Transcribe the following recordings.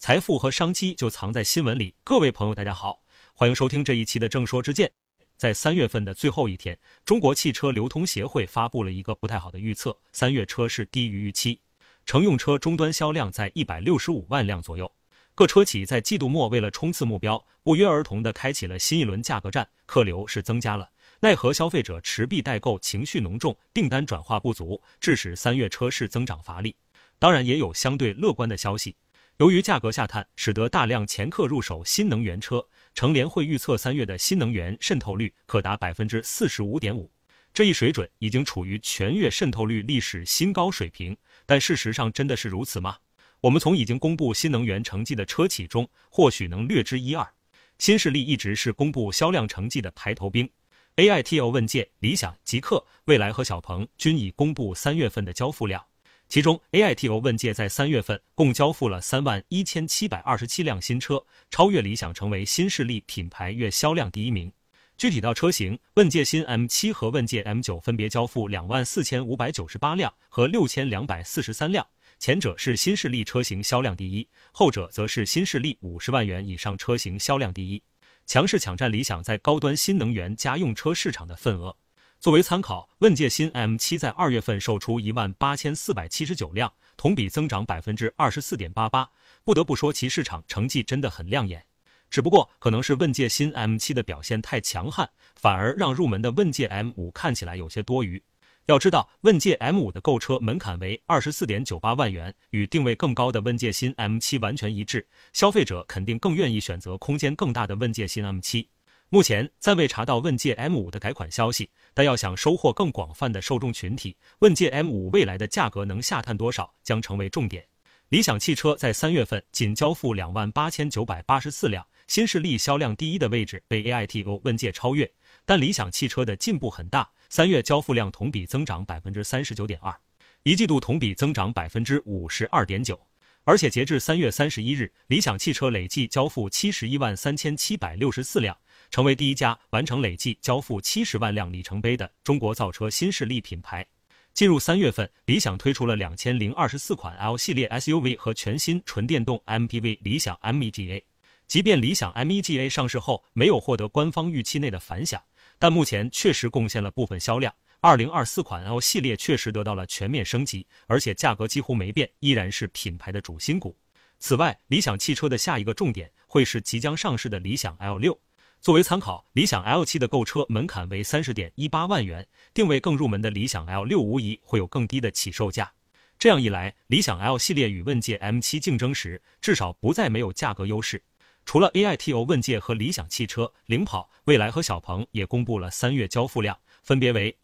财富和商机就藏在新闻里。各位朋友大家好，欢迎收听这一期的正说之见。在3月份的最后一天，中国汽车流通协会发布了一个不太好的预测，3月车市低于预期，乘用车终端销量在165万辆左右。各车企在季度末为了冲刺目标，不约而同地开启了新一轮价格战，客流是增加了，奈何消费者持币待购情绪浓重，订单转化不足，致使3月车市增长乏力。当然也有相对乐观的消息，由于价格下探，使得大量前客入手新能源车，乘联会预测3月的新能源渗透率可达 45.5%， 这一水准已经处于全月渗透率历史新高水平。但事实上真的是如此吗？我们从已经公布新能源成绩的车企中或许能略知一二。新势力一直是公布销量成绩的排头兵， AITO 问界、理想、极客、蔚来和小鹏均已公布3月份的交付量。其中 AITO 问界在3月份共交付了31727辆新车，超越理想，成为新势力品牌月销量第一名。具体到车型，问界新 M7 和问界 M9 分别交付24598辆和6243辆，前者是新势力车型销量第一，后者则是新势力50万元以上车型销量第一，强势抢占理想在高端新能源家用车市场的份额。作为参考，问界新 M7 在2月份售出18479辆，同比增长 24.88%， 不得不说其市场成绩真的很亮眼。只不过可能是问界新 M7 的表现太强悍，反而让入门的问界 M5 看起来有些多余。要知道，问界 M5 的购车门槛为 24.98 万元，与定位更高的问界新 M7 完全一致，消费者肯定更愿意选择空间更大的问界新 M7。目前暂未查到问界 M5 的改款消息，但要想收获更广泛的受众群体，问界 M5 未来的价格能下探多少将成为重点。理想汽车在3月份仅交付28984辆，新势力销量第一的位置被 AITO 问界超越，但理想汽车的进步很大，3月交付量同比增长 39.2%， 一季度同比增长 52.9%。而且截至3月31日，理想汽车累计交付713764辆，成为第一家完成累计交付70万辆里程碑的中国造车新势力品牌。进入3月份，理想推出了2024款 L 系列 SUV 和全新纯电动 MPV 理想 MEGA。即便理想 MEGA 上市后没有获得官方预期内的反响，但目前确实贡献了部分销量。2024款 L 系列确实得到了全面升级，而且价格几乎没变，依然是品牌的主心骨。此外，理想汽车的下一个重点会是即将上市的理想 L6。作为参考，理想 L7 的购车门槛为 30.18 万元，定位更入门的理想 L6 无疑会有更低的起售价。这样一来，理想 L 系列与问界 M7 竞争时，至少不再没有价格优势。除了 AITO 问界和理想汽车，领跑、蔚来和小鹏也公布了3月交付量，分别为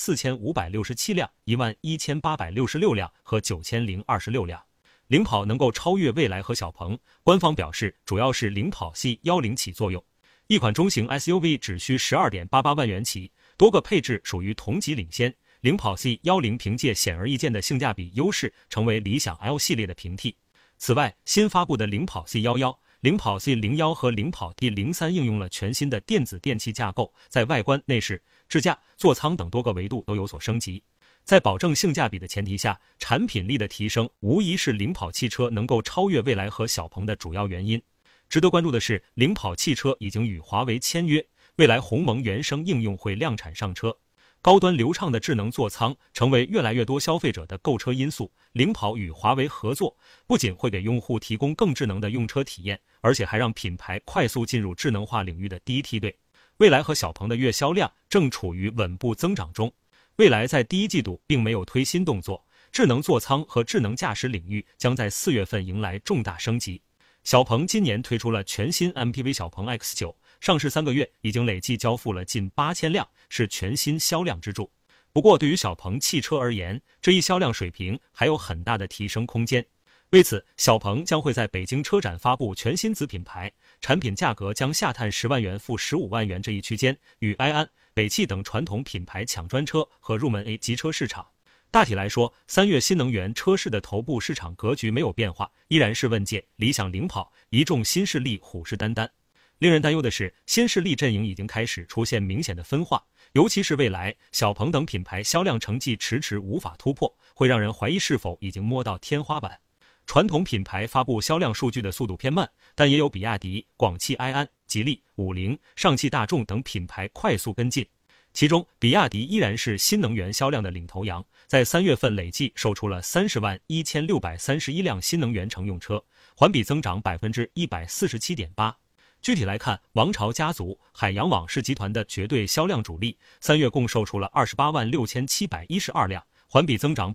14567辆、11866辆和9026辆。领跑能够超越蔚来和小鹏，官方表示主要是领跑 C10 起作用。一款中型 SUV 只需 12.88 万元起，多个配置属于同级领先。领跑 C10 凭借显而易见的性价比优势，成为理想 L 系列的平替。此外，新发布的领跑 C11、领跑 C01和领跑 D03 应用了全新的电子电器架构，在外观、内饰、支架、座舱等多个维度都有所升级。在保证性价比的前提下，产品力的提升无疑是领跑汽车能够超越蔚来和小鹏的主要原因。值得关注的是，领跑汽车已经与华为签约，未来鸿蒙原生应用会量产上车。高端流畅的智能座舱成为越来越多消费者的购车因素。领跑与华为合作，不仅会给用户提供更智能的用车体验，而且还让品牌快速进入智能化领域的第一梯队。蔚来和小鹏的月销量正处于稳步增长中。蔚来在第一季度并没有推新动作，智能座舱和智能驾驶领域将在4月份迎来重大升级。小鹏今年推出了全新 MPV 小鹏 X9， 上市3个月已经累计交付了近8000辆，是全新销量支柱。不过对于小鹏汽车而言，这一销量水平还有很大的提升空间。为此，小鹏将会在北京车展发布全新子品牌，产品价格将下探10万元赴15万元这一区间，与埃安、北汽等传统品牌抢专车和入门 A 级车市场。大体来说，3月新能源车市的头部市场格局没有变化，依然是问界、理想、领跑，一众新势力虎视眈眈。令人担忧的是，新势力阵营已经开始出现明显的分化，尤其是蔚来、小鹏等品牌销量成绩迟迟无法突破，会让人怀疑是否已经摸到天花板。 传统品牌发布销量数据的速度偏慢，但也有比亚迪、广汽埃安、吉利、五菱、上汽大众等品牌快速跟进。其中，比亚迪依然是新能源销量的领头羊，在3月份累计售出了301631辆新能源乘用车，环比增长 147.8%。具体来看，王朝家族、海洋网是集团的绝对销量主力，3月共售出了286712辆，环比增长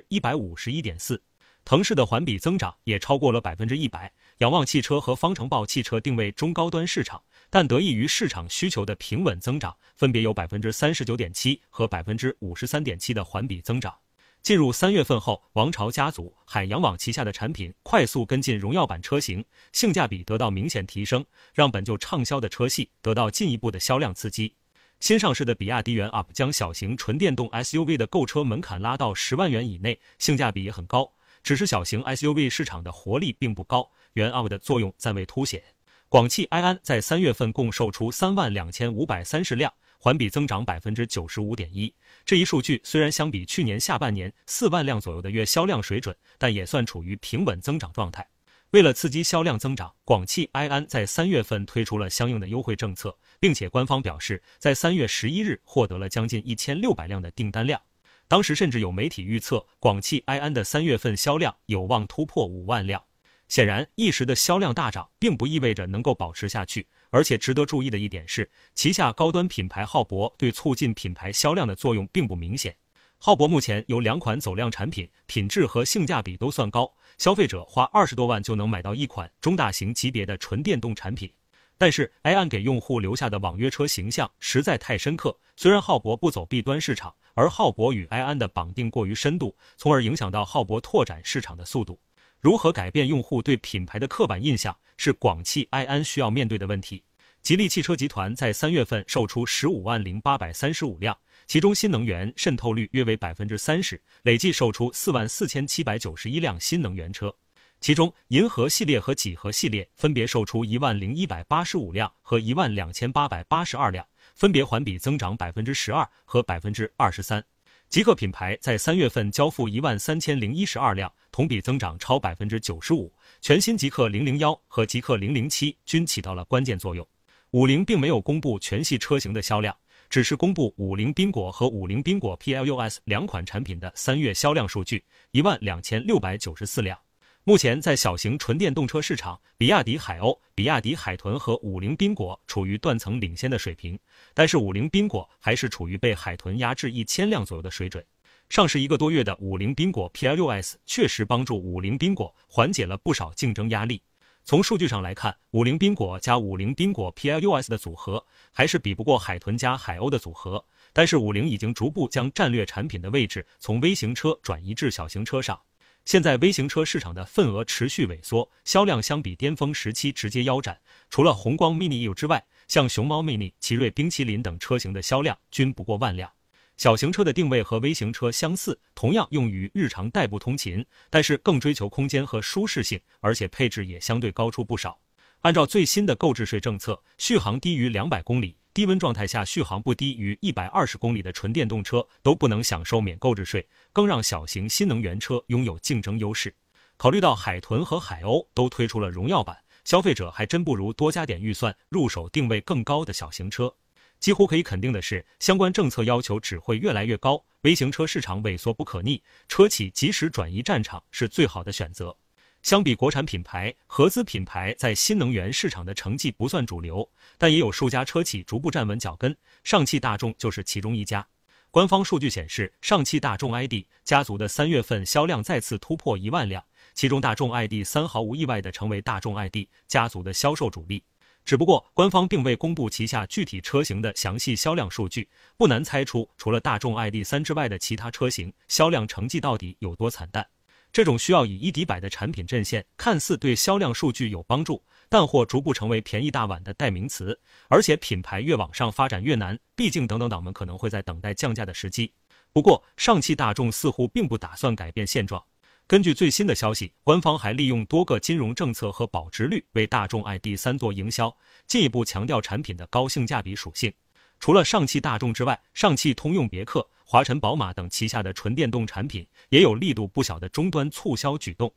151.4%。腾势的环比增长也超过了 100%。仰望汽车和方程豹汽车定位中高端市场，但得益于市场需求的平稳增长，分别有 39.7% 和 53.7% 的环比增长。进入3月份后，王朝家族、海洋网旗下的产品快速跟进荣耀版车型，性价比得到明显提升，让本就畅销的车系得到进一步的销量刺激。新上市的比亚迪元 UP 将小型纯电动 SUV 的购车门槛拉到10万元以内，性价比也很高。只是小型 SUV 市场的活力并不高，元 UP 的作用暂未凸显。广汽埃安在3月份共售出32530辆，环比增长 95.1%。这一数据虽然相比去年下半年4万辆左右的月销量水准，但也算处于平稳增长状态。为了刺激销量增长，广汽埃安在3月份推出了相应的优惠政策，并且官方表示，在3月11日获得了将近1600辆的订单量。当时甚至有媒体预测，广汽埃安的3月份销量有望突破5万辆。显然，一时的销量大涨并不意味着能够保持下去，而且值得注意的一点是，旗下高端品牌浩博对促进品牌销量的作用并不明显。浩博目前有2款走量产品，品质和性价比都算高，消费者花20多万就能买到一款中大型级别的纯电动产品。但是埃安给用户留下的网约车形象实在太深刻，虽然浩博不走 B 端市场，而浩博与埃安的绑定过于深度，从而影响到浩博拓展市场的速度。如何改变用户对品牌的刻板印象，是广汽埃安需要面对的问题。吉利汽车集团在3月份售出150835辆，其中新能源渗透率约为 30%， 累计售出44791辆新能源车。其中银河系列和几何系列分别售出10185辆和12882辆，分别环比增长 12% 和 23%。极客品牌在3月份交付13012辆，同比增长超 95%， 全新极客001和极客007均起到了关键作用。五菱并没有公布全系车型的销量，只是公布五菱缤果和五菱缤果 Plus 2款产品的3月销量数据，12694辆。目前在小型纯电动车市场，比亚迪海鸥、比亚迪海豚和五菱缤果处于断层领先的水平，但是五菱缤果还是处于被海豚压制1000辆左右的水准。上市1个多月的五菱缤果 Plus 确实帮助五菱缤果缓解了不少竞争压力。从数据上来看，五菱缤果加五菱缤果 Plus 的组合还是比不过海豚加海鸥的组合，但是五菱已经逐步将战略产品的位置从微型车转移至小型车上。现在微型车市场的份额持续萎缩，销量相比巅峰时期直接腰斩。除了红光 mini EU 之外，像熊猫 mini、奇瑞冰淇淋等车型的销量均不过万辆。小型车的定位和微型车相似，同样用于日常代步通勤，但是更追求空间和舒适性，而且配置也相对高出不少。按照最新的购置税政策，续航低于200公里，低温状态下续航不低于120公里的纯电动车都不能享受免购置税，更让小型新能源车拥有竞争优势。考虑到海豚和海鸥都推出了荣耀版，消费者还真不如多加点预算入手定位更高的小型车。几乎可以肯定的是，相关政策要求只会越来越高，微型车市场萎缩不可逆，车企及时转移战场是最好的选择。相比国产品牌，合资品牌在新能源市场的成绩不算主流，但也有数家车企逐步站稳脚跟，上汽大众就是其中一家。官方数据显示，上汽大众 ID 家族的3月份销量再次突破1万辆，其中大众 ID.3 毫无意外地成为大众 ID 家族的销售主力。只不过官方并未公布旗下具体车型的详细销量数据，不难猜出除了大众 ID.3 之外的其他车型销量成绩到底有多惨淡。这种需要以一敌百的产品阵线看似对销量数据有帮助，但或逐步成为便宜大碗的代名词，而且品牌越往上发展越难，毕竟等等党们可能会在等待降价的时机。不过上汽大众似乎并不打算改变现状。根据最新的消息，官方还利用多个金融政策和保值率为大众 ID.3 做营销，进一步强调产品的高性价比属性。除了上汽大众之外，上汽通用别克、华晨宝马等旗下的纯电动产品也有力度不小的终端促销举动。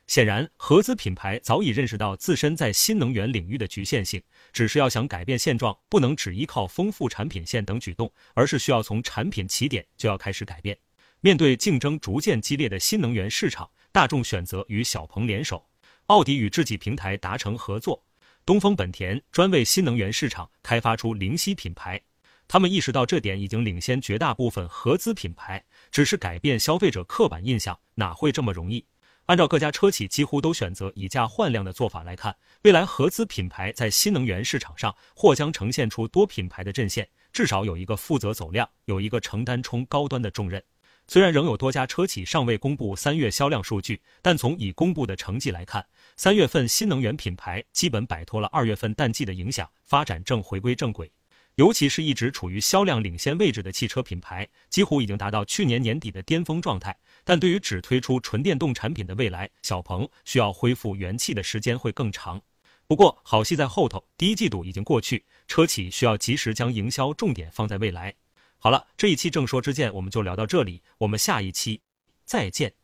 显然，合资品牌早已认识到自身在新能源领域的局限性，只是要想改变现状，不能只依靠丰富产品线等举动，而是需要从产品起点就要开始改变。面对竞争逐渐激烈的新能源市场，大众选择与小鹏联手，奥迪与智己平台达成合作，东风本田专为新能源市场开发出灵犀品牌。他们意识到这点已经领先绝大部分合资品牌，只是改变消费者刻板印象，哪会这么容易？按照各家车企几乎都选择以价换量的做法来看，未来合资品牌在新能源市场上或将呈现出多品牌的阵线，至少有一个负责走量，有一个承担冲高端的重任。虽然仍有多家车企尚未公布3月销量数据，但从已公布的成绩来看，3月份新能源品牌基本摆脱了2月份淡季的影响，发展正回归正轨。尤其是一直处于销量领先位置的汽车品牌，几乎已经达到去年年底的巅峰状态。但对于只推出纯电动产品的未来，小鹏需要恢复元气的时间会更长。不过好戏在后头，第一季度已经过去，车企需要及时将营销重点放在未来。好了，这一期正说之见我们就聊到这里，我们下一期再见。